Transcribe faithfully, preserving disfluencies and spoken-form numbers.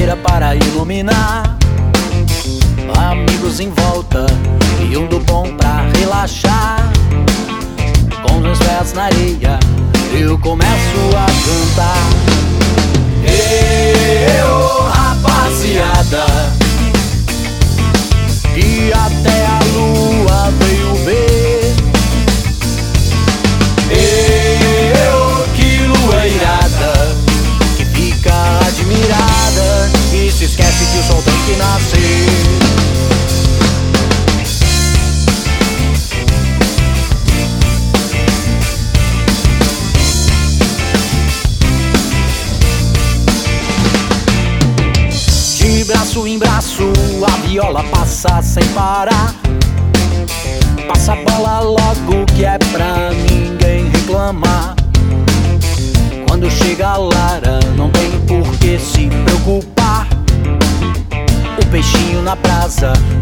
fogueira para iluminar, amigos em volta e um do bom pra relaxar. Com os meus pés na areia eu começo a cantar. Eu, rapaziada, e até a lua veio ver. Eu, que lua irada, que fica admirada e se esquece que o sol tem que nascer. De braço em braço a viola passa sem parar. Passa a bola logo que é pra ninguém reclamar. Quando chega a Lara não tem por que se preocupar. O peixinho na brasa